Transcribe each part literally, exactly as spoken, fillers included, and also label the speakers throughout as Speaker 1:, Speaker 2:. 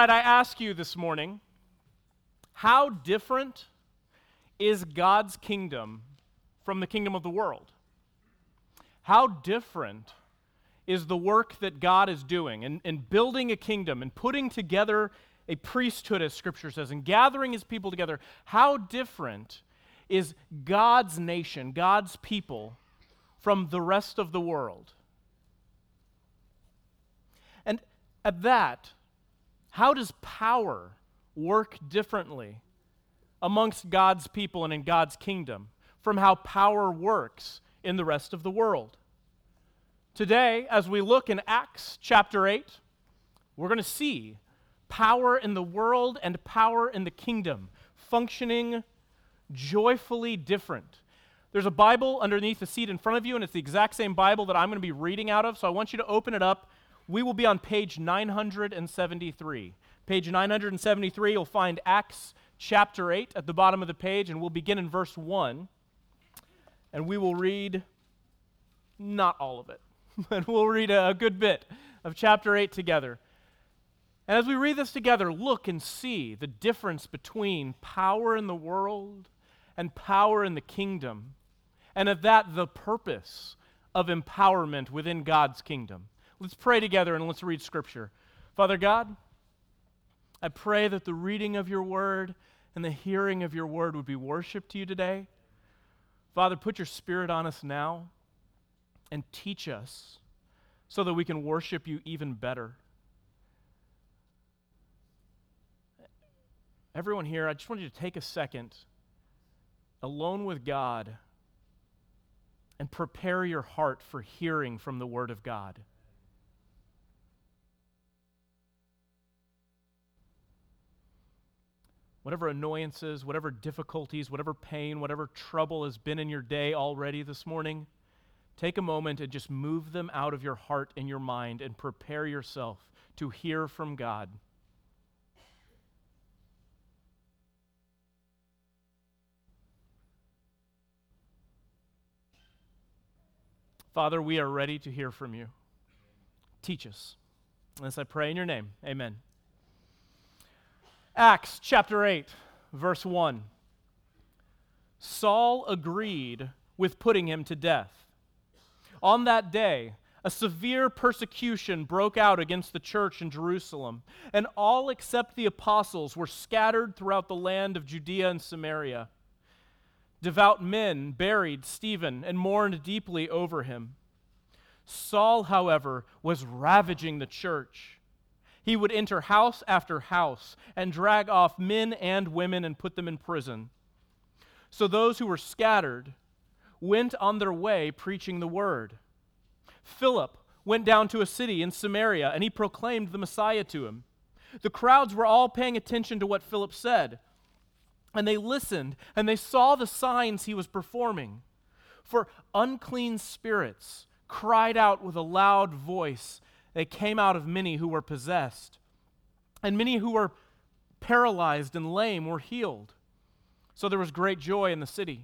Speaker 1: right, I ask you this morning, how different is God's kingdom from the kingdom of the world? How different is the work that God is doing in, in building a kingdom and putting together a priesthood, as Scripture says, and gathering His people together? How different is God's nation, God's people, from the rest of the world? And at that, how does power work differently amongst God's people and in God's kingdom from how power works in the rest of the world? Today, as we look in Acts chapter eight, we're going to see power in the world and power in the kingdom functioning joyfully different. There's a Bible underneath the seat in front of you, and it's the exact same Bible that I'm going to be reading out of, so I want you to open it up. We will be on page nine hundred seventy-three. Page nine hundred seventy-three, you'll find Acts chapter eight at the bottom of the page, and we'll begin in verse one, and we will read not all of it, but we'll read a, a good bit of chapter eight together. And as we read this together, look and see the difference between power in the world and power in the kingdom, and of that, the purpose of empowerment within God's kingdom. Let's pray together and let's read Scripture. Father God, I pray that the reading of your word and the hearing of your word would be worship to you today. Father, put your Spirit on us now and teach us so that we can worship you even better. Everyone here, I just want you to take a second alone with God and prepare your heart for hearing from the Word of God. Whatever annoyances, whatever difficulties, whatever pain, whatever trouble has been in your day already this morning, take a moment and just move them out of your heart and your mind and prepare yourself to hear from God. Father, we are ready to hear from you. Teach us. As I pray in your name, amen. Acts chapter eight, verse one. Saul agreed with putting him to death. On that day, a severe persecution broke out against the church in Jerusalem, and all except the apostles were scattered throughout the land of Judea and Samaria. Devout men buried Stephen and mourned deeply over him. Saul, however, was ravaging the church. He would enter house after house and drag off men and women and put them in prison. So those who were scattered went on their way preaching the word. Philip went down to a city in Samaria, and he proclaimed the Messiah to him. The crowds were all paying attention to what Philip said, and they listened, and they saw the signs he was performing. For unclean spirits cried out with a loud voice. They came out of many who were possessed, and many who were paralyzed and lame were healed. So there was great joy in the city.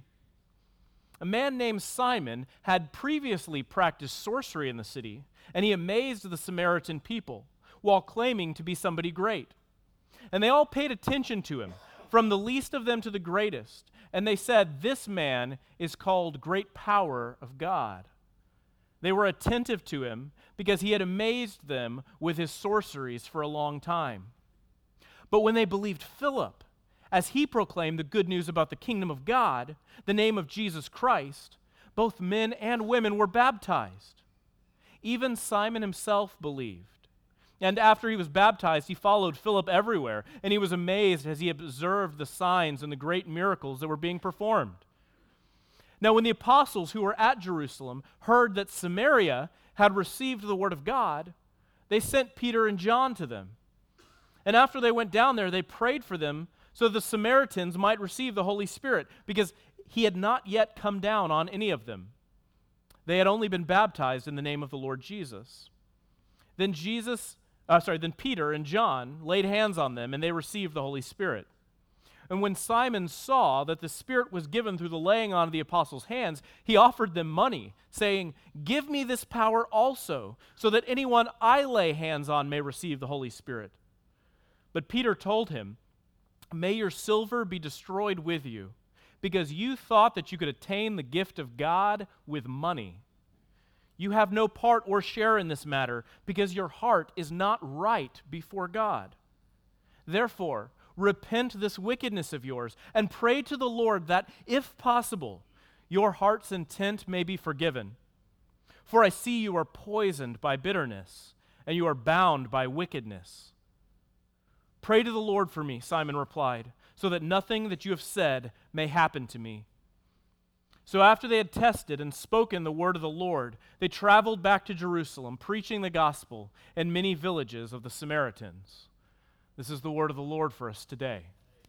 Speaker 1: A man named Simon had previously practiced sorcery in the city, and he amazed the Samaritan people while claiming to be somebody great. And they all paid attention to him, from the least of them to the greatest, and they said, "This man is called Great Power of God." They were attentive to him because he had amazed them with his sorceries for a long time. But when they believed Philip, as he proclaimed the good news about the kingdom of God, the name of Jesus Christ, both men and women were baptized. Even Simon himself believed. And after he was baptized, he followed Philip everywhere, and he was amazed as he observed the signs and the great miracles that were being performed. Now, when the apostles who were at Jerusalem heard that Samaria had received the word of God, they sent Peter and John to them. And after they went down there, they prayed for them so the Samaritans might receive the Holy Spirit, because he had not yet come down on any of them. They had only been baptized in the name of the Lord Jesus. Then Jesus, uh, sorry, then Peter and John laid hands on them, and they received the Holy Spirit. And when Simon saw that the Spirit was given through the laying on of the apostles' hands, he offered them money, saying, "Give me this power also, so that anyone I lay hands on may receive the Holy Spirit." But Peter told him, "May your silver be destroyed with you, because you thought that you could attain the gift of God with money. You have no part or share in this matter, because your heart is not right before God. Therefore, repent this wickedness of yours, and pray to the Lord that, if possible, your heart's intent may be forgiven. For I see you are poisoned by bitterness, and you are bound by wickedness." "Pray to the Lord for me," Simon replied, "so that nothing that you have said may happen to me." So after they had tested and spoken the word of the Lord, they traveled back to Jerusalem, preaching the gospel in many villages of the Samaritans. This is the word of the Lord for us today.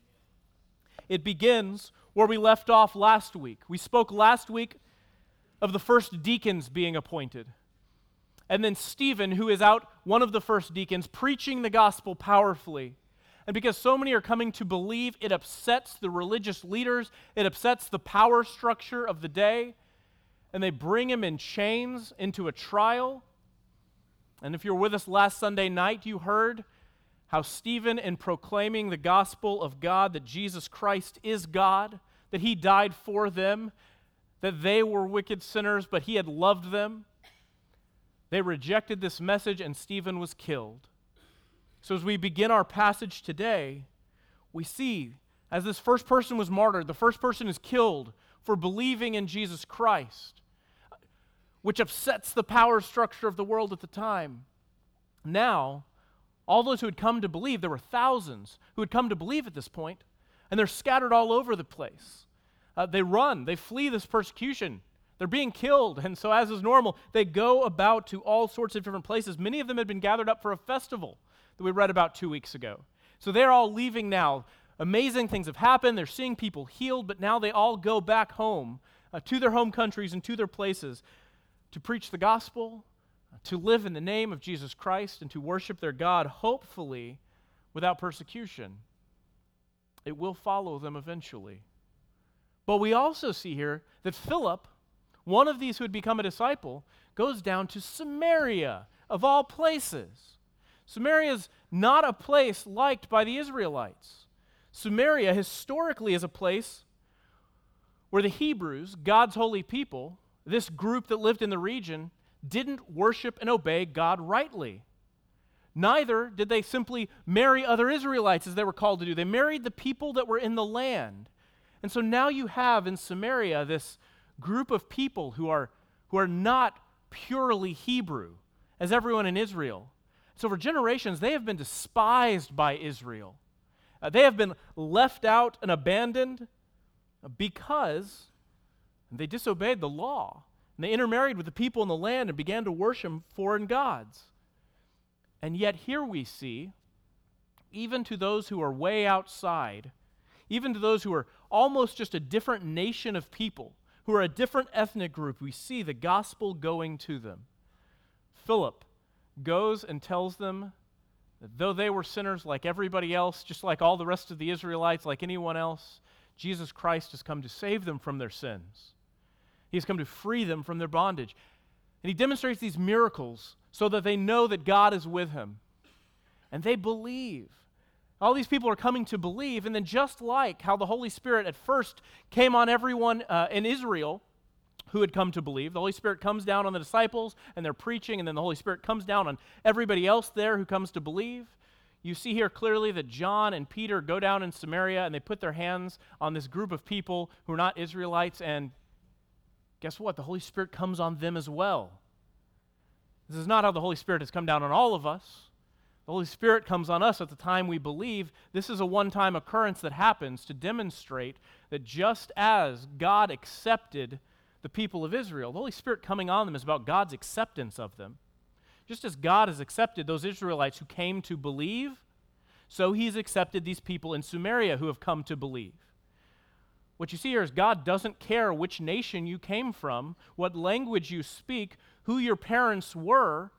Speaker 1: It begins where we left off last week. We spoke last week of the first deacons being appointed. And then Stephen, who is out, one of the first deacons, preaching the gospel powerfully. And because so many are coming to believe, it upsets the religious leaders, it upsets the power structure of the day, and they bring him in chains into a trial. And if you were with us last Sunday night, you heard how Stephen, in proclaiming the gospel of God, that Jesus Christ is God, that he died for them, that they were wicked sinners, but he had loved them. They rejected this message, and Stephen was killed. So as we begin our passage today, we see, as this first person was martyred, the first person is killed for believing in Jesus Christ, which upsets the power structure of the world at the time. Now, all those who had come to believe, there were thousands who had come to believe at this point, and they're scattered all over the place. Uh, they run, they flee this persecution. They're being killed, and so as is normal, they go about to all sorts of different places. Many of them had been gathered up for a festival that we read about two weeks ago. So they're all leaving now. Amazing things have happened. They're seeing people healed, but now they all go back home uh, to their home countries and to their places to preach the gospel, uh, to live in the name of Jesus Christ, and to worship their God, hopefully without persecution. It will follow them eventually. But we also see here that Philip, one of these who had become a disciple, goes down to Samaria, of all places. Samaria is not a place liked by the Israelites. Samaria historically is a place where the Hebrews, God's holy people, this group that lived in the region, didn't worship and obey God rightly. Neither did they simply marry other Israelites as they were called to do. They married the people that were in the land. And so now you have in Samaria this group of people who are, who are not purely Hebrew, as everyone in Israel. So for generations, they have been despised by Israel. Uh, they have been left out and abandoned because they disobeyed the law. And they intermarried with the people in the land and began to worship foreign gods. And yet here we see, even to those who are way outside, even to those who are almost just a different nation of people, who are a different ethnic group, we see the gospel going to them. Philip goes and tells them that though they were sinners like everybody else, just like all the rest of the Israelites, like anyone else, Jesus Christ has come to save them from their sins. He has come to free them from their bondage. And he demonstrates these miracles so that they know that God is with him. And they believe. All these people are coming to believe, and then just like how the Holy Spirit at first came on everyone uh, in Israel who had come to believe, the Holy Spirit comes down on the disciples, and they're preaching, and then the Holy Spirit comes down on everybody else there who comes to believe. You see here clearly that John and Peter go down in Samaria, and they put their hands on this group of people who are not Israelites, and guess what? The Holy Spirit comes on them as well. This is not how the Holy Spirit has come down on all of us. The Holy Spirit comes on us at the time we believe. This is a one-time occurrence that happens to demonstrate that just as God accepted the people of Israel, the Holy Spirit coming on them is about God's acceptance of them. Just as God has accepted those Israelites who came to believe, so he's accepted these people in Samaria who have come to believe. What you see here is God doesn't care which nation you came from, what language you speak, who your parents were.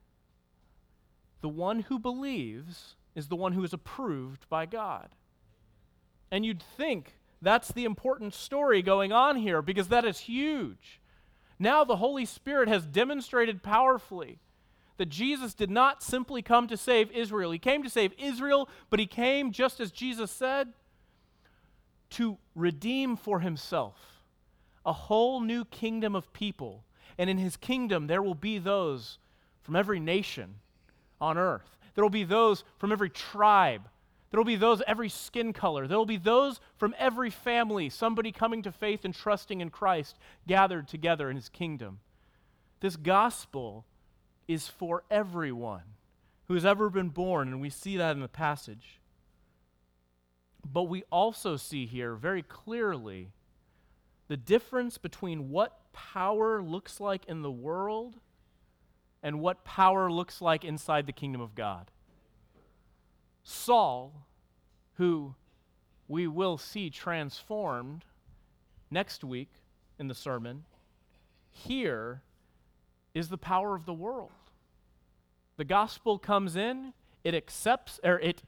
Speaker 1: The one who believes is the one who is approved by God. And you'd think that's the important story going on here, because that is huge. Now the Holy Spirit has demonstrated powerfully that Jesus did not simply come to save Israel. He came to save Israel, but he came, just as Jesus said, to redeem for himself a whole new kingdom of people. And in his kingdom, there will be those from every nation on earth. There will be those from every tribe. There will be those every skin color. There will be those from every family, somebody coming to faith and trusting in Christ, gathered together in his kingdom. This gospel is for everyone who has ever been born, and we see that in the passage. But we also see here very clearly the difference between what power looks like in the world and what power looks like inside the kingdom of God. Saul, who we will see transformed next week in the sermon, here is the power of the world. The gospel comes in, it accepts, or it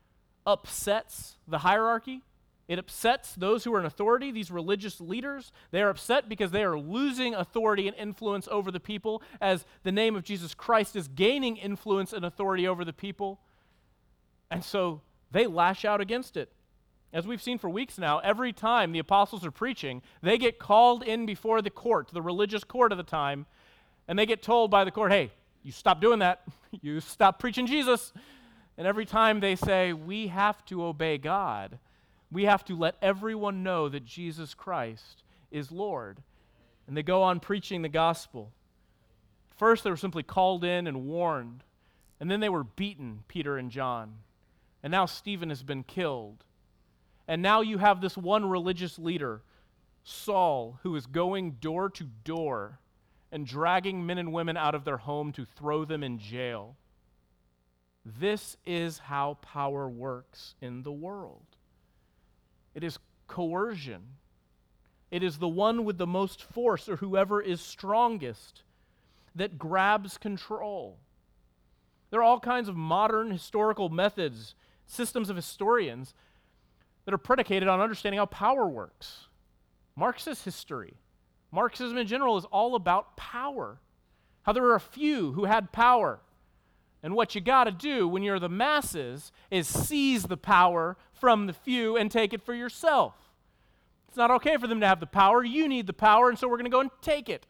Speaker 1: upsets the hierarchy. It upsets those who are in authority, these religious leaders. They are upset because they are losing authority and influence over the people as the name of Jesus Christ is gaining influence and authority over the people. And so they lash out against it. As we've seen for weeks now, every time the apostles are preaching, they get called in before the court, the religious court of the time, and they get told by the court, hey, you stop doing that. You stop preaching Jesus. And every time they say, we have to obey God. We have to let everyone know that Jesus Christ is Lord. And they go on preaching the gospel. First, they were simply called in and warned. And then they were beaten, Peter and John. And now Stephen has been killed. And now you have this one religious leader, Saul, who is going door to door and dragging men and women out of their home to throw them in jail. This is how power works in the world. It is coercion. It is the one with the most force, or whoever is strongest, that grabs control. There are all kinds of modern historical methods, systems of historians, that are predicated on understanding how power works. Marxist history, Marxism in general, is all about power. How there are a few who had power. And what you got to do when you're the masses is seize the power from the few and take it for yourself. It's not okay for them to have the power. You need the power, and so we're going to go and take it.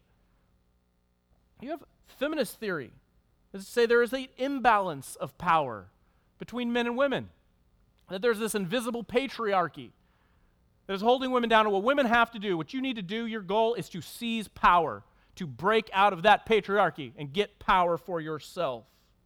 Speaker 1: You have feminist theory. Let's say there is an imbalance of power between men and women. That there's this invisible patriarchy that is holding women down to what women have to do. What you need to do, your goal is to seize power, to break out of that patriarchy and get power for yourself.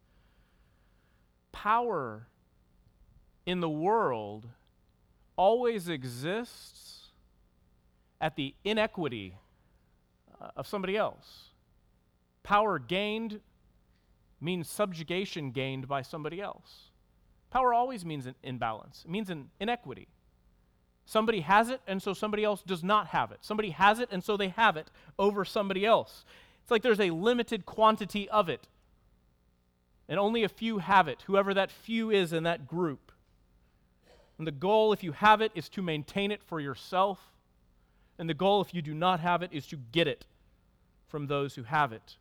Speaker 1: Power in the world always exists at the inequity uh, of somebody else. Power gained means subjugation gained by somebody else. Power always means an imbalance. It means an inequity. Somebody has it, and so somebody else does not have it. Somebody has it, and so they have it over somebody else. It's like there's a limited quantity of it, and only a few have it, whoever that few is in that group. And the goal, if you have it, is to maintain it for yourself, and the goal, if you do not have it, is to get it from those who have it.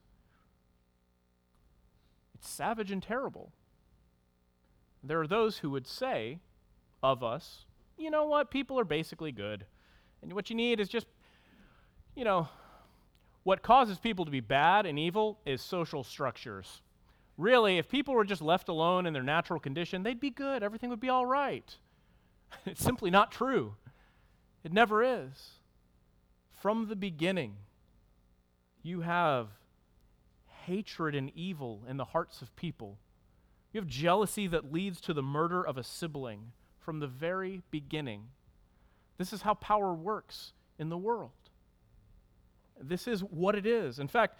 Speaker 1: It's savage and terrible. There are those who would say of us, you know what, people are basically good. And what you need is just, you know, what causes people to be bad and evil is social structures. Really, if people were just left alone in their natural condition, they'd be good. Everything would be all right. It's simply not true. It never is. From the beginning, you have hatred and evil in the hearts of people. You have jealousy that leads to the murder of a sibling from the very beginning. This is how power works in the world. This is what it is. In fact,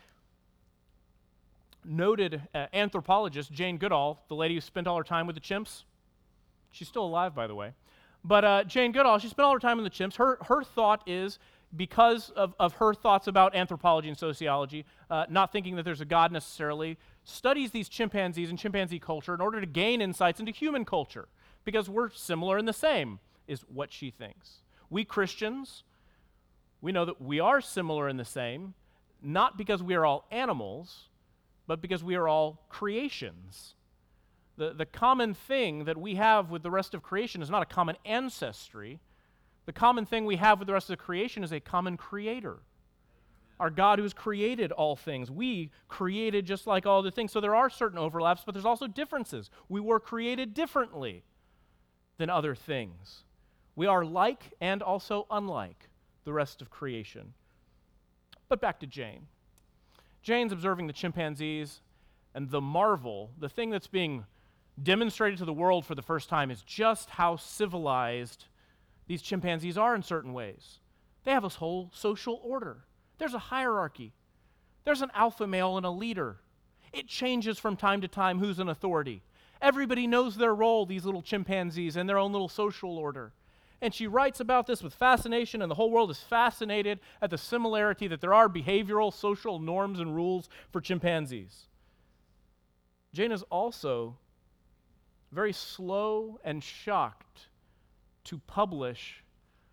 Speaker 1: noted uh, anthropologist Jane Goodall, the lady who spent all her time with the chimps, she's still alive, by the way, but uh, Jane Goodall, she spent all her time with the chimps. Her, her thought is, because of, of her thoughts about anthropology and sociology, uh, not thinking that there's a God necessarily, studies these chimpanzees and chimpanzee culture in order to gain insights into human culture, because we're similar and the same, is what she thinks. We Christians, we know that we are similar and the same, not because we are all animals, but because we are all creations. The, the common thing that we have with the rest of creation is not a common ancestry. The common thing we have with the rest of the creation is a common creator. Our God who has created all things. We created just like all other things. So there are certain overlaps, but there's also differences. We were created differently than other things. We are like and also unlike the rest of creation. But back to Jane. Jane's observing the chimpanzees, and the marvel, the thing that's being demonstrated to the world for the first time, is just how civilized these chimpanzees are in certain ways. They have this whole social order. There's a hierarchy. There's an alpha male and a leader. It changes from time to time who's in authority. Everybody knows their role, these little chimpanzees, and their own little social order. And she writes about this with fascination, and the whole world is fascinated at the similarity that there are behavioral, social norms and rules for chimpanzees. Jane is also very slow and shocked to publish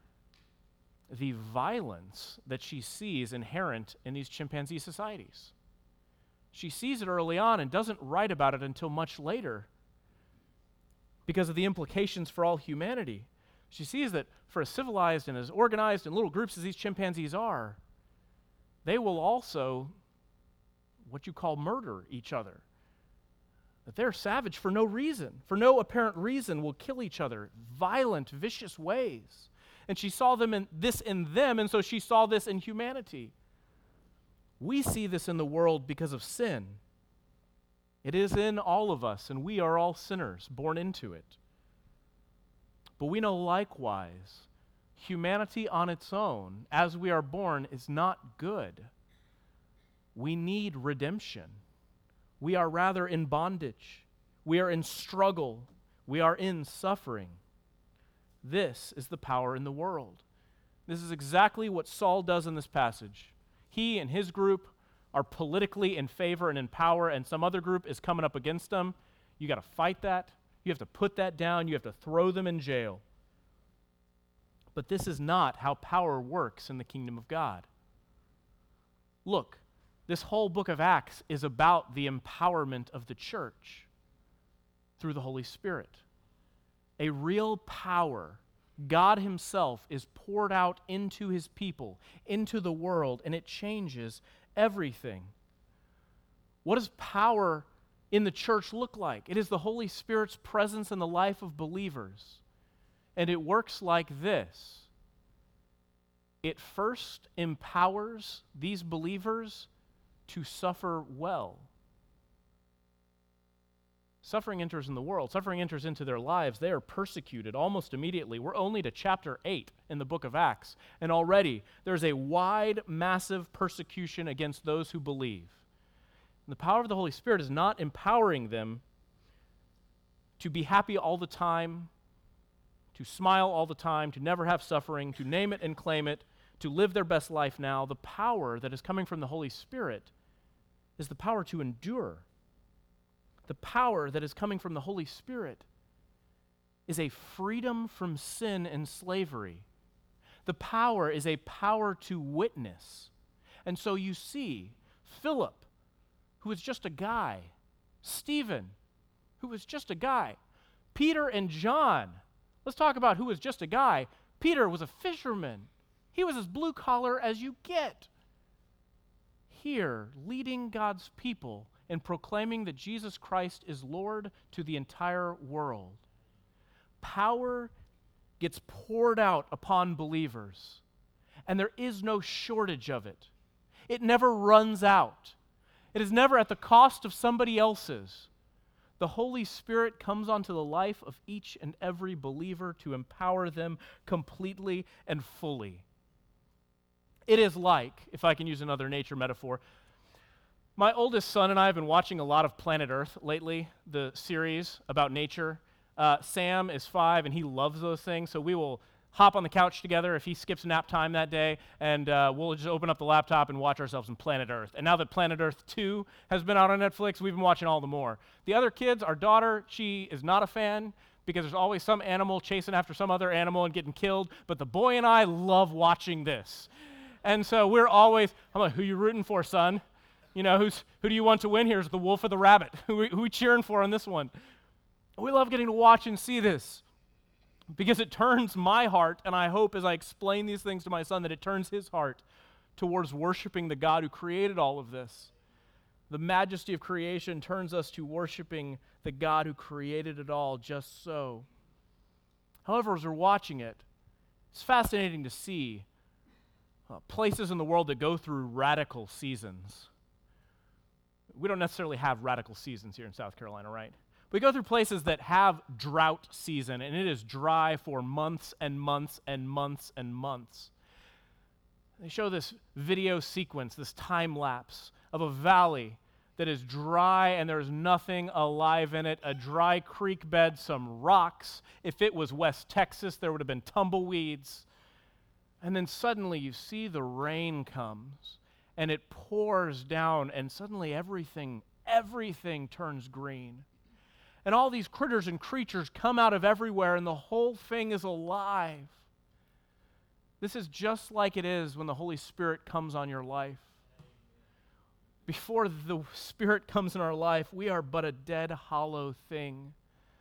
Speaker 1: the violence that she sees inherent in these chimpanzee societies. She sees it early on and doesn't write about it until much later because of the implications for all humanity. She sees that for as civilized and as organized in little groups as these chimpanzees are, they will also, what you call, murder each other. That they're savage for no reason, for no apparent reason, will kill each other, violent, vicious ways. And she saw them in this in them, and so she saw this in humanity. We see this in the world because of sin. It is in all of us, and we are all sinners, born into it. But we know likewise, humanity on its own, as we are born, is not good. We need redemption. We are rather in bondage. We are in struggle. We are in suffering. This is the power in the world. This is exactly what Saul does in this passage. He and his group are politically in favor and in power, and some other group is coming up against them. You got to fight that. You have to put that down. You have to throw them in jail. But this is not how power works in the kingdom of God. Look, this whole book of Acts is about the empowerment of the church through the Holy Spirit. A real power, God himself, is poured out into his people, into the world, and it changes everything. What does power in the church look like? It is the Holy Spirit's presence in the life of believers. And it works like this. It first empowers these believers to suffer well. Suffering enters in the world. Suffering enters into their lives. They are persecuted almost immediately. We're only to chapter eight in the book of Acts, and already there's a wide, massive persecution against those who believe. And the power of the Holy Spirit is not empowering them to be happy all the time, to smile all the time, to never have suffering, to name it and claim it, to live their best life now. The power that is coming from the Holy Spirit is the power to endure. The power that is coming from the Holy Spirit is a freedom from sin and slavery. The power is a power to witness. And so you see Philip, who was just a guy, Stephen, who was just a guy, Peter and John. Let's talk about who was just a guy. Peter was a fisherman. He was as blue collar as you get. Here, leading God's people and proclaiming that Jesus Christ is Lord to the entire world. Power gets poured out upon believers, and there is no shortage of it. It never runs out. It is never at the cost of somebody else's. The Holy Spirit comes onto the life of each and every believer to empower them completely and fully. It is like, if I can use another nature metaphor, my oldest son and I have been watching a lot of Planet Earth lately, the series about nature. Uh, Sam is five, and he loves those things, so we will hop on the couch together if he skips nap time that day, and uh, we'll just open up the laptop and watch ourselves in Planet Earth. And now that Planet Earth two has been out on Netflix, we've been watching all the more. The other kids, our daughter, she is not a fan because there's always some animal chasing after some other animal and getting killed, but the boy and I love watching this. And so we're always, I'm like, who you rooting for, son? You know, who's who do you want to win here? Is it the wolf or the rabbit? Who, we- who we cheering for on this one? We love getting to watch and see this because it turns my heart, and I hope as I explain these things to my son that it turns his heart towards worshiping the God who created all of this. The majesty of creation turns us to worshiping the God who created it all just so. However, as we're watching it, it's fascinating to see uh, places in the world that go through radical seasons. We don't necessarily have radical seasons here in South Carolina, right? We go through places that have drought season, and it is dry for months and months and months and months. They show this video sequence, this time lapse of a valley that is dry and there's nothing alive in it, a dry creek bed, some rocks. If it was West Texas, there would have been tumbleweeds. And then suddenly you see the rain comes and it pours down and suddenly everything, everything turns green. And all these critters and creatures come out of everywhere and the whole thing is alive. This is just like it is when the Holy Spirit comes on your life. Before the Spirit comes in our life, we are but a dead, hollow thing.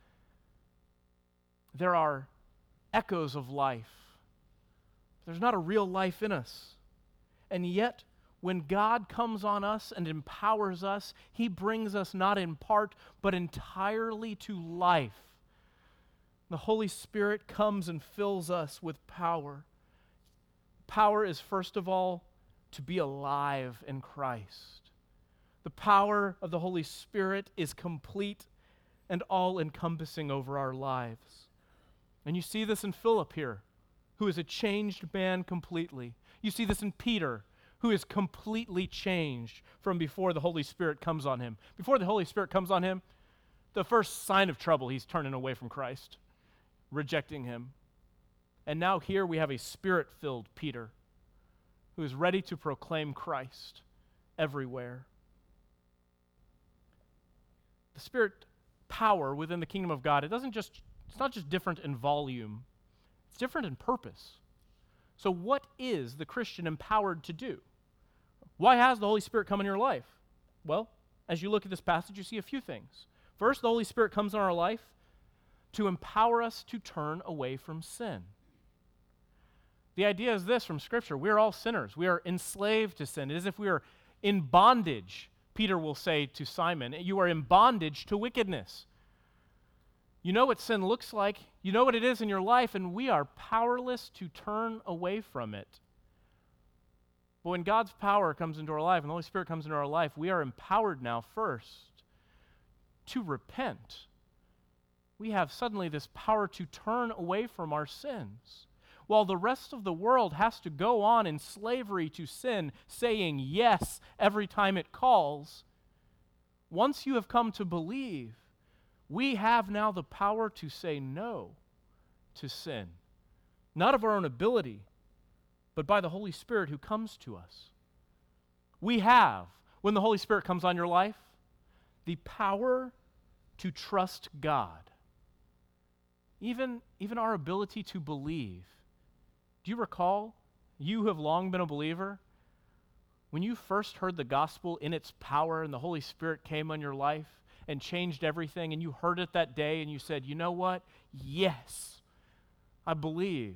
Speaker 1: There are echoes of life. There's not a real life in us. And yet, when God comes on us and empowers us, He brings us not in part, but entirely to life. The Holy Spirit comes and fills us with power. Power is, first of all, to be alive in Christ. The power of the Holy Spirit is complete and all-encompassing over our lives. And you see this in Philip here, who is a changed man completely. You see this in Peter, who is completely changed from before the Holy Spirit comes on him. Before the Holy Spirit comes on him, the first sign of trouble, he's turning away from Christ, rejecting him. And now here we have a Spirit-filled Peter who is ready to proclaim Christ everywhere. The Spirit power within the kingdom of God, it doesn't just, it's not just different in volume, it's different in purpose. So what is the Christian empowered to do? Why has the Holy Spirit come in your life? Well, as you look at this passage, you see a few things. First, the Holy Spirit comes in our life to empower us to turn away from sin. The idea is this from Scripture: we are all sinners. We are enslaved to sin. It is as if we are in bondage. Peter will say to Simon, you are in bondage to wickedness. You know what sin looks like. You know what it is in your life, and we are powerless to turn away from it. But when God's power comes into our life and the Holy Spirit comes into our life, we are empowered now first to repent. We have suddenly this power to turn away from our sins. While the rest of the world has to go on in slavery to sin, saying yes every time it calls, once you have come to believe, we have now the power to say no to sin. Not of our own ability, but by the Holy Spirit who comes to us. We have, when the Holy Spirit comes on your life, the power to trust God. Even, even our ability to believe. Do you recall, you who have long been a believer, when you first heard the gospel in its power and the Holy Spirit came on your life and changed everything, and you heard it that day and you said, you know what? Yes, I believe.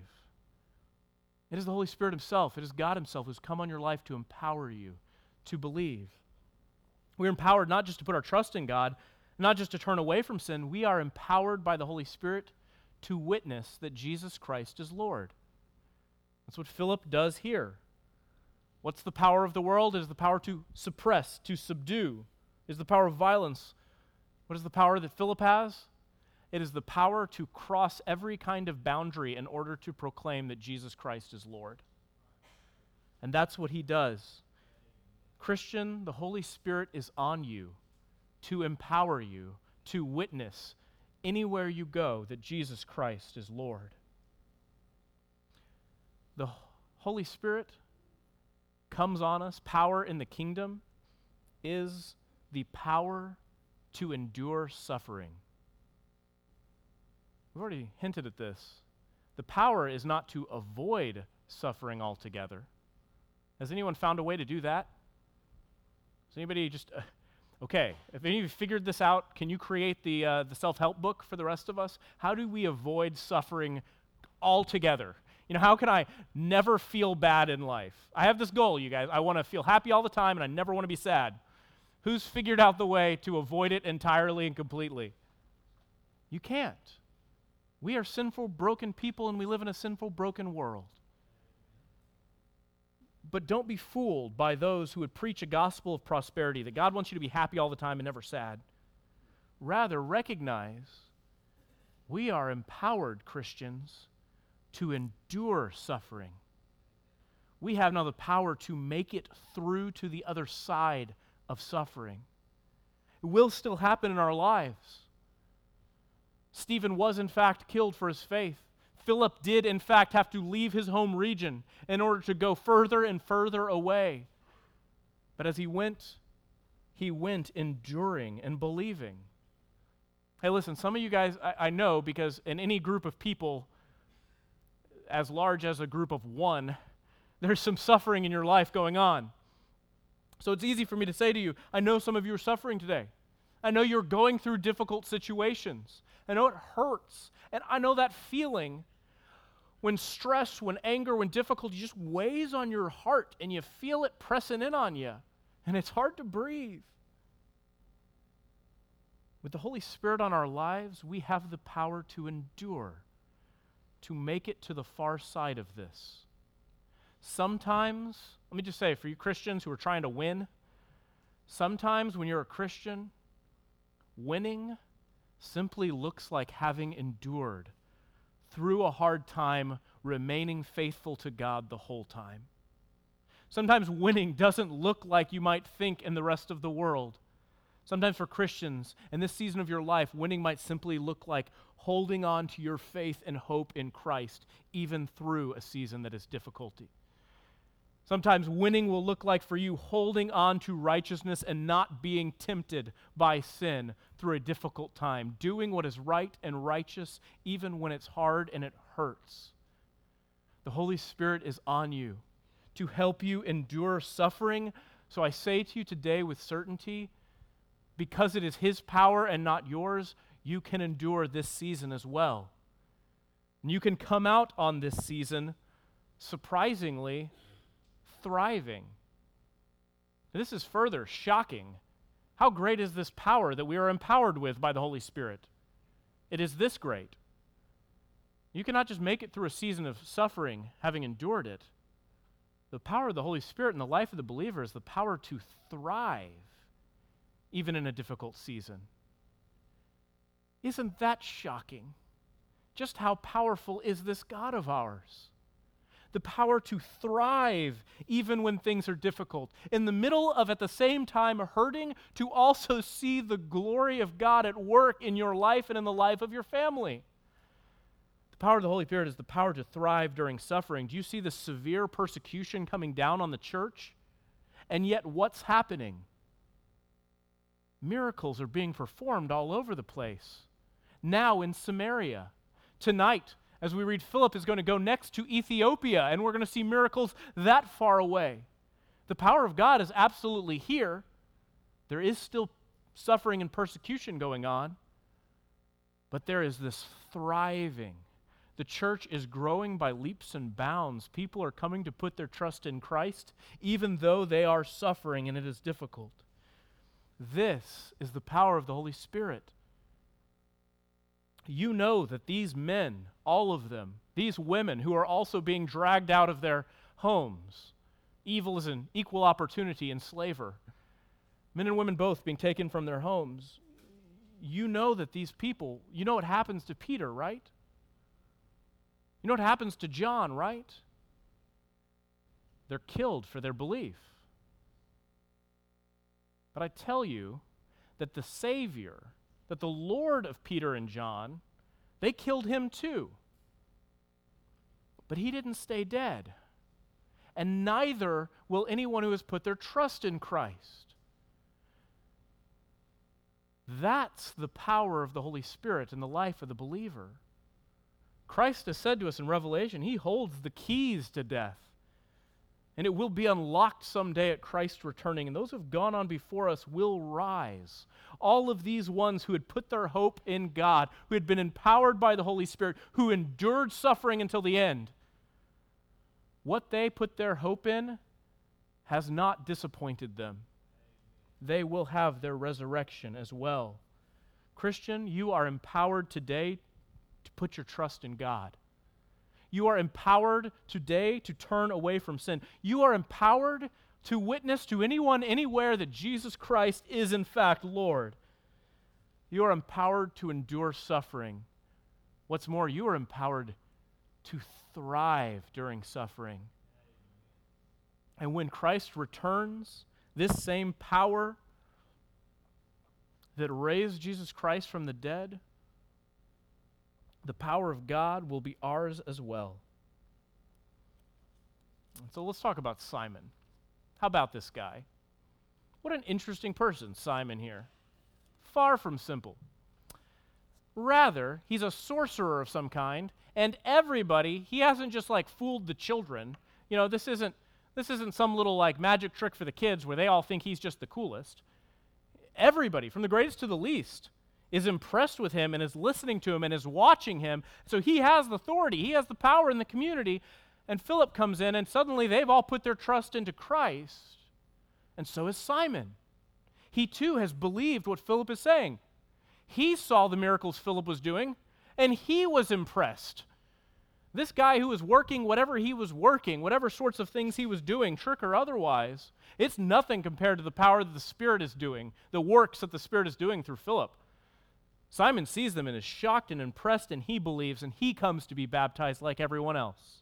Speaker 1: It is the Holy Spirit Himself, it is God Himself who's come on your life to empower you to believe. We're empowered not just to put our trust in God, not just to turn away from sin, we are empowered by the Holy Spirit to witness that Jesus Christ is Lord. That's what Philip does here. What's the power of the world? It is the power to suppress, to subdue. It is the power of violence. What is the power that Philip has? It is the power to cross every kind of boundary in order to proclaim that Jesus Christ is Lord. And that's what he does. Christian, the Holy Spirit is on you to empower you to witness anywhere you go that Jesus Christ is Lord. The Holy Spirit comes on us. Power in the kingdom is the power to endure suffering. We've already hinted at this. The power is not to avoid suffering altogether. Has anyone found a way to do that? Does anybody just, uh, okay, if any of you figured this out, can you create the, uh, the self-help book for the rest of us? How do we avoid suffering altogether? You know, how can I never feel bad in life? I have this goal, you guys. I want to feel happy all the time, and I never want to be sad. Who's figured out the way to avoid it entirely and completely? You can't. We are sinful, broken people, and we live in a sinful, broken world. But don't be fooled by those who would preach a gospel of prosperity, that God wants you to be happy all the time and never sad. Rather, recognize we are empowered Christians to endure suffering. We have now the power to make it through to the other side of suffering. It will still happen in our lives. Stephen was, in fact, killed for his faith. Philip did, in fact, have to leave his home region in order to go further and further away. But as he went, he went enduring and believing. Hey, listen, some of you guys, I, I know, because in any group of people, as large as a group of one, there's some suffering in your life going on. So it's easy for me to say to you, I know some of you are suffering today. I know you're going through difficult situations. I know it hurts. And I know that feeling when stress, when anger, when difficulty just weighs on your heart and you feel it pressing in on you. And it's hard to breathe. With the Holy Spirit on our lives, we have the power to endure, to make it to the far side of this. Sometimes, let me just say, for you Christians who are trying to win, sometimes when you're a Christian, winning simply looks like having endured through a hard time, remaining faithful to God the whole time. Sometimes winning doesn't look like you might think in the rest of the world. Sometimes for Christians, in this season of your life, winning might simply look like holding on to your faith and hope in Christ, even through a season that is difficulty. Sometimes winning will look like for you holding on to righteousness and not being tempted by sin through a difficult time, doing what is right and righteous even when it's hard and it hurts. The Holy Spirit is on you to help you endure suffering. So I say to you today with certainty, because it is His power and not yours, you can endure this season as well. And you can come out on this season, surprisingly, thriving. This is further shocking. How great is this power that we are empowered with by the Holy Spirit? It is this great. You cannot just make it through a season of suffering having endured it. The power of the Holy Spirit in the life of the believer is the power to thrive even in a difficult season. Isn't that shocking? Just how powerful is this God of ours? The power to thrive even when things are difficult. In the middle of, at the same time, hurting, to also see the glory of God at work in your life and in the life of your family. The power of the Holy Spirit is the power to thrive during suffering. Do you see the severe persecution coming down on the church? And yet, what's happening? Miracles are being performed all over the place. Now in Samaria. Tonight, as we read, Philip is going to go next to Ethiopia, and we're going to see miracles that far away. The power of God is absolutely here. There is still suffering and persecution going on, but there is this thriving. The church is growing by leaps and bounds. People are coming to put their trust in Christ, even though they are suffering and it is difficult. This is the power of the Holy Spirit. You know that these men, all of them, these women who are also being dragged out of their homes, evil is an equal opportunity enslaver, men and women both being taken from their homes, you know that these people, you know what happens to Peter, right? You know what happens to John, right? They're killed for their belief. But I tell you that the Savior, that the Lord of Peter and John, they killed him too. But he didn't stay dead. And neither will anyone who has put their trust in Christ. That's the power of the Holy Spirit in the life of the believer. Christ has said to us in Revelation, He holds the keys to death. And it will be unlocked someday at Christ's returning, and those who have gone on before us will rise. All of these ones who had put their hope in God, who had been empowered by the Holy Spirit, who endured suffering until the end, what they put their hope in has not disappointed them. They will have their resurrection as well. Christian, you are empowered today to put your trust in God. You are empowered today to turn away from sin. You are empowered to witness to anyone, anywhere, that Jesus Christ is in fact Lord. You are empowered to endure suffering. What's more, you are empowered to thrive during suffering. And when Christ returns, this same power that raised Jesus Christ from the dead, the power of God will be ours as well. So let's talk about Simon. How about this guy? What an interesting person, Simon here. Far from simple. Rather, he's a sorcerer of some kind, and everybody, he hasn't just like fooled the children. You know, this isn't this isn't some little like magic trick for the kids where they all think he's just the coolest. Everybody, from the greatest to the least, is impressed with him and is listening to him and is watching him. So he has the authority, he has the power in the community. And Philip comes in, and suddenly they've all put their trust into Christ. And so has Simon. He too has believed what Philip is saying. He saw the miracles Philip was doing, and he was impressed. This guy who was working whatever he was working, whatever sorts of things he was doing, trick or otherwise, it's nothing compared to the power that the Spirit is doing, the works that the Spirit is doing through Philip. Simon sees them and is shocked and impressed, and he believes, and he comes to be baptized like everyone else.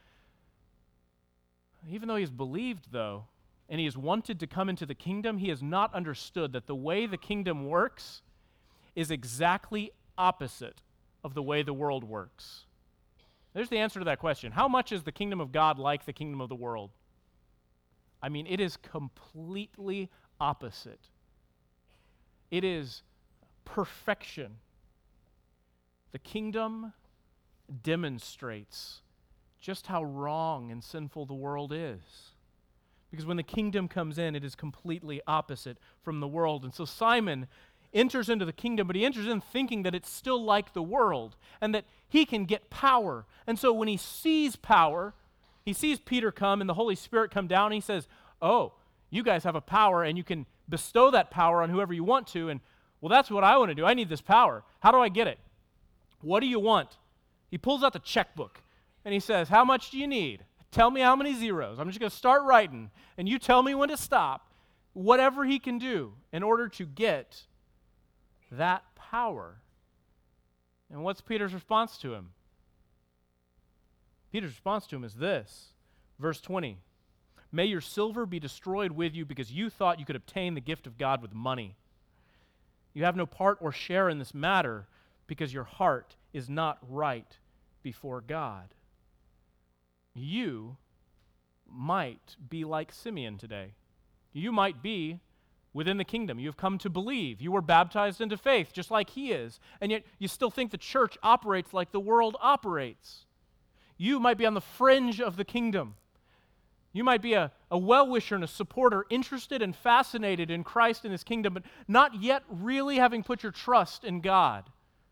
Speaker 1: Even though he has believed, though, and he has wanted to come into the kingdom, he has not understood that the way the kingdom works is exactly opposite of the way the world works. There's the answer to that question. How much is the kingdom of God like the kingdom of the world? I mean, it is completely opposite. It is perfection. The kingdom demonstrates just how wrong and sinful the world is. Because when the kingdom comes in, it is completely opposite from the world. And so Simon enters into the kingdom, but he enters in thinking that it's still like the world and that he can get power. And so when he sees power, he sees Peter come and the Holy Spirit come down, and he says, oh, you guys have a power and you can bestow that power on whoever you want to. And well, that's what I want to do. I need this power. How do I get it? What do you want? He pulls out the checkbook. And he says, how much do you need? Tell me how many zeros. I'm just going to start writing, and you tell me when to stop. Whatever he can do in order to get that power. And what's Peter's response to him? Peter's response to him is this, verse twenty. May your silver be destroyed with you because you thought you could obtain the gift of God with money. You have no part or share in this matter because your heart is not right before God. You might be like Simeon today. You might be within the kingdom. You have come to believe. You were baptized into faith just like he is, and yet you still think the church operates like the world operates. You might be on the fringe of the kingdom. You might be a, a well-wisher and a supporter, interested and fascinated in Christ and his kingdom, but not yet really having put your trust in God.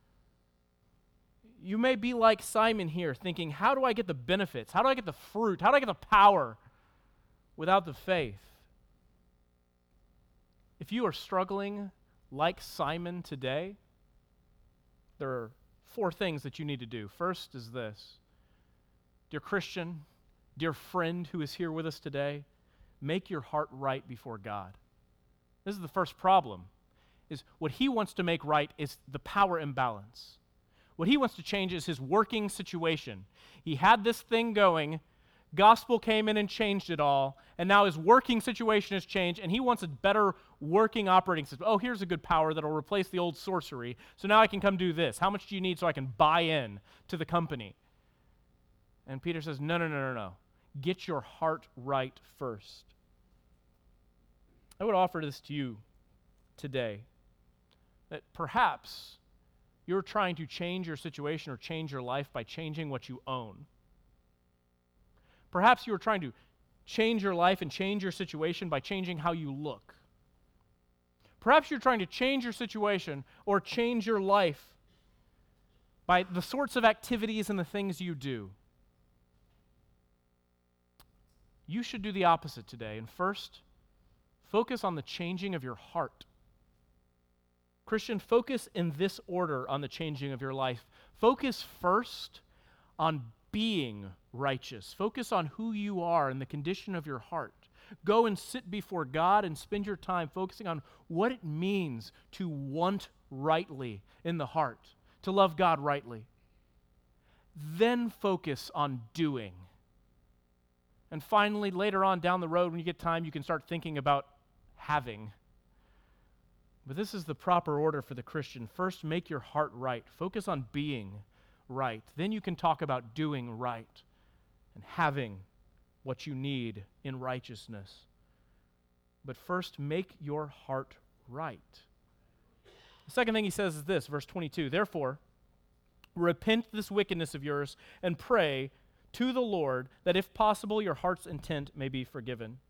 Speaker 1: You may be like Simon here, thinking, how do I get the benefits? How do I get the fruit? How do I get the power without the faith? If you are struggling like Simon today, there are four things that you need to do. First is this. Dear Christian, dear friend who is here with us today, make your heart right before God. This is the first problem, is what he wants to make right is the power imbalance. What he wants to change is his working situation. He had this thing going, gospel came in and changed it all, and now his working situation has changed, and he wants a better working operating system. Oh, here's a good power that'll replace the old sorcery, so now I can come do this. How much do you need so I can buy in to the company? And Peter says, no, no, no, no, no. Get your heart right first. I would offer this to you today, that perhaps you're trying to change your situation or change your life by changing what you own. Perhaps you are trying to change your life and change your situation by changing how you look. Perhaps you're trying to change your situation or change your life by the sorts of activities and the things you do. You should do the opposite today. And first, focus on the changing of your heart. Christian, focus in this order on the changing of your life. Focus first on being righteous. Focus on who you are and the condition of your heart. Go and sit before God and spend your time focusing on what it means to want rightly in the heart, to love God rightly. Then focus on doing. And finally, later on down the road, when you get time, you can start thinking about having. But this is the proper order for the Christian. First, make your heart right. Focus on being right. Then you can talk about doing right and having what you need in righteousness. But first, make your heart right. The second thing he says is this, verse twenty-two, therefore, repent this wickedness of yours and pray to the Lord that if possible your heart's intent may be forgiven.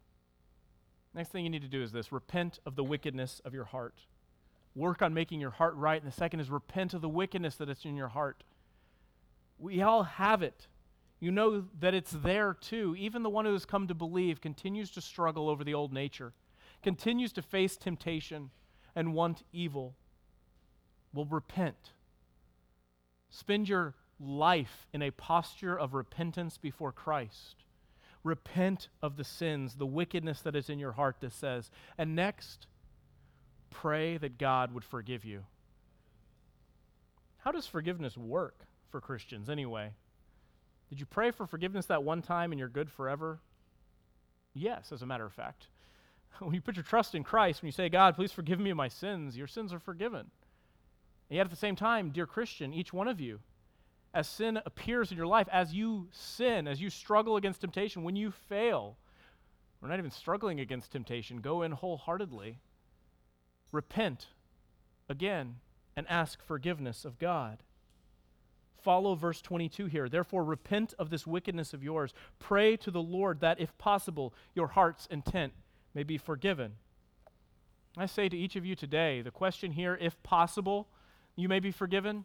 Speaker 1: Next thing you need to do is this, repent of the wickedness of your heart. Work on making your heart right. And the second is repent of the wickedness that is in your heart. We all have it. You know that it's there too. Even the one who has come to believe continues to struggle over the old nature, continues to face temptation and want evil. Well, repent. Spend your life in a posture of repentance before Christ. Repent of the sins, the wickedness that is in your heart, this says. And next, pray that God would forgive you. How does forgiveness work for Christians anyway? Did you pray for forgiveness that one time and you're good forever? Yes, as a matter of fact. When you put your trust in Christ, when you say, God, please forgive me of my sins, your sins are forgiven. And yet at the same time, dear Christian, each one of you, as sin appears in your life, as you sin, as you struggle against temptation, when you fail, we're not even struggling against temptation, go in wholeheartedly, repent again, and ask forgiveness of God. Follow verse twenty-two here. Therefore, repent of this wickedness of yours. Pray to the Lord that, if possible, your heart's intent may be forgiven. I say to each of you today, the question here, if possible, you may be forgiven.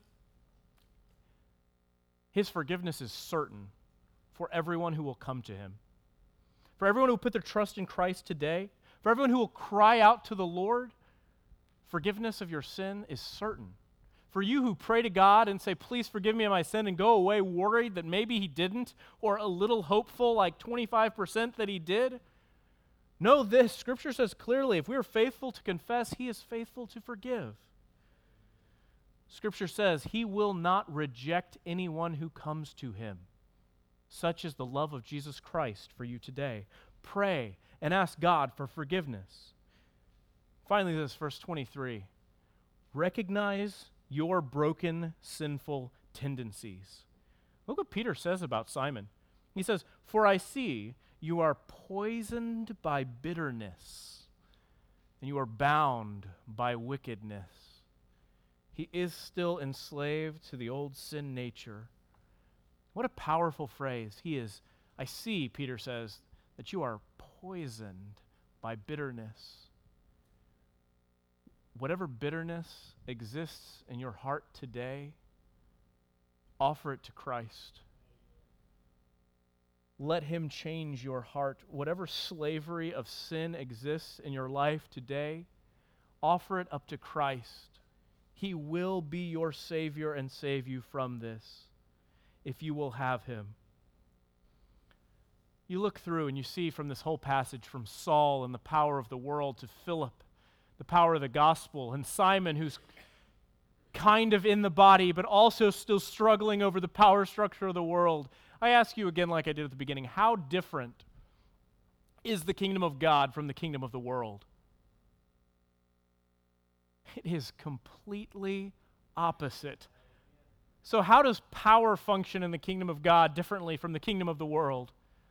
Speaker 1: His forgiveness is certain for everyone who will come to him. For everyone who will put their trust in Christ today, for everyone who will cry out to the Lord, forgiveness of your sin is certain. For you who pray to God and say, please forgive me of my sin, and go away worried that maybe he didn't, or a little hopeful, like twenty-five percent that he did, know this, Scripture says clearly, if we are faithful to confess, he is faithful to forgive. Scripture says he will not reject anyone who comes to him. Such is the love of Jesus Christ for you today. Pray and ask God for forgiveness. Finally, this verse twenty-three. Recognize your broken, sinful tendencies. Look what Peter says about Simon. He says, for I see you are poisoned by bitterness, and you are bound by wickedness. He is still enslaved to the old sin nature. What a powerful phrase. He is, I see, Peter says, that you are poisoned by bitterness. Whatever bitterness exists in your heart today, offer it to Christ. Let him change your heart. Whatever slavery of sin exists in your life today, offer it up to Christ. He will be your Savior and save you from this if you will have him. You look through and you see from this whole passage, from Saul and the power of the world to Philip, the power of the gospel, and Simon, who's kind of in the body but also still struggling over the power structure of the world. I ask you again, like I did at the beginning, how different is the kingdom of God from the kingdom of the world? It is completely opposite. So how does power function in the kingdom of God differently from the kingdom of the world?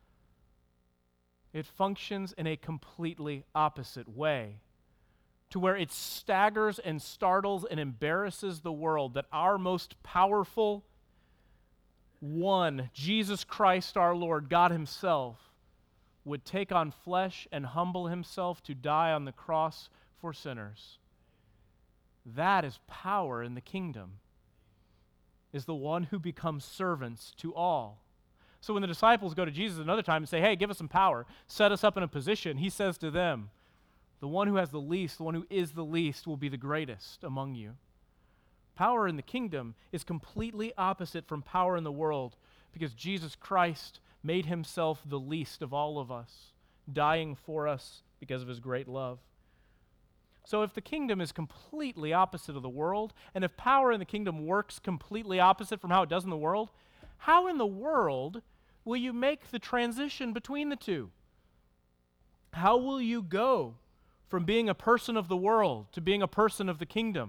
Speaker 1: It functions in a completely opposite way, to where it staggers and startles and embarrasses the world that our most powerful one, Jesus Christ our Lord, God himself, would take on flesh and humble himself to die on the cross for sinners. That is power in the kingdom, is the one who becomes servants to all. So when the disciples go to Jesus another time and say, hey, give us some power, set us up in a position, he says to them, the one who has the least, the one who is the least, will be the greatest among you. Power in the kingdom is completely opposite from power in the world, because Jesus Christ made himself the least of all of us, dying for us because of his great love. So if the kingdom is completely opposite of the world, and if power in the kingdom works completely opposite from how it does in the world, how in the world will you make the transition between the two? How will you go from being a person of the world to being a person of the kingdom?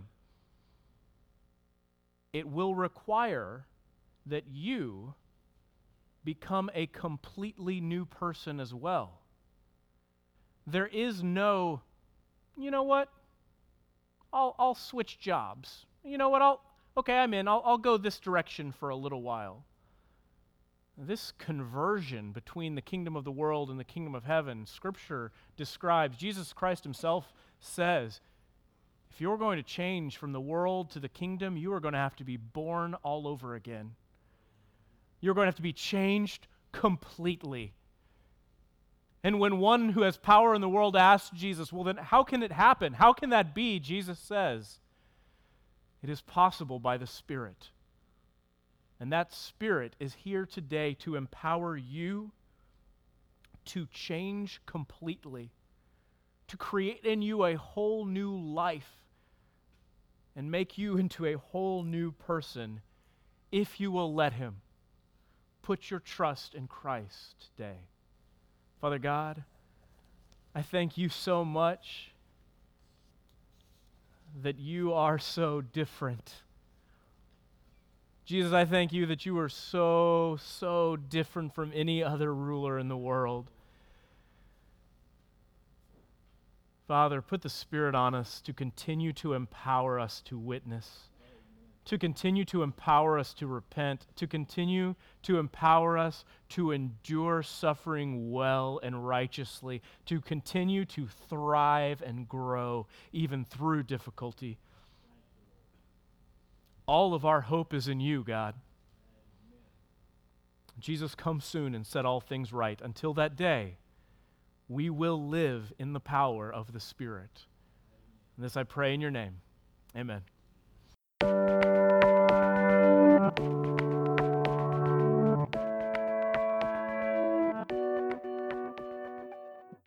Speaker 1: It will require that you become a completely new person as well. There is no, you know what, I'll, I'll switch jobs. You know what, I'll, okay, I'm in, I'll, I'll go this direction for a little while. This conversion between the kingdom of the world and the kingdom of heaven, Scripture describes, Jesus Christ himself says, if you're going to change from the world to the kingdom, you are going to have to be born all over again. You're going to have to be changed completely. And when one who has power in the world asks Jesus, well then how can it happen? How can that be? Jesus says, it is possible by the Spirit. And that Spirit is here today to empower you to change completely, to create in you a whole new life and make you into a whole new person if you will let him. Put your trust in Christ today. Father God, I thank you so much that you are so different. Jesus, I thank you that you are so, so different from any other ruler in the world. Father, put the Spirit on us to continue to empower us to witness, to continue to empower us to repent, to continue to empower us to endure suffering well and righteously, to continue to thrive and grow even through difficulty. All of our hope is in you, God. Jesus, come soon and set all things right. Until that day, we will live in the power of the Spirit. And this I pray in your name. Amen.